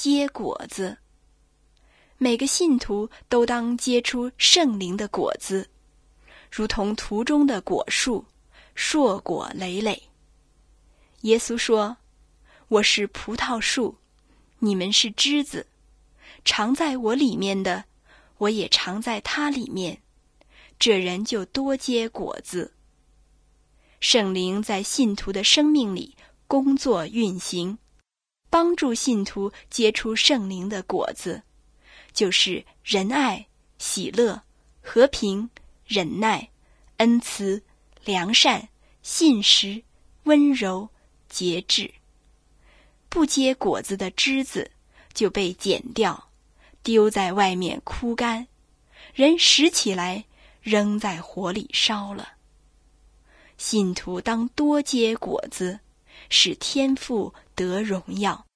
结果子。每个信徒都当结出圣灵的果子，如同图中的果树，硕果累累。耶稣说：我是葡萄树，你们是枝子，常在我里面的，我也常在他里面，这人就多结果子。圣灵在信徒的生命里工作运行，帮助信徒结出圣灵的果子，就是仁爱、喜乐、和平、忍耐、恩慈、良善、信实、温柔、节制。不结果子的枝子就被剪掉，丢在外面枯干，人拾起来扔在火里烧了。信徒当多结果子，使天父得荣耀。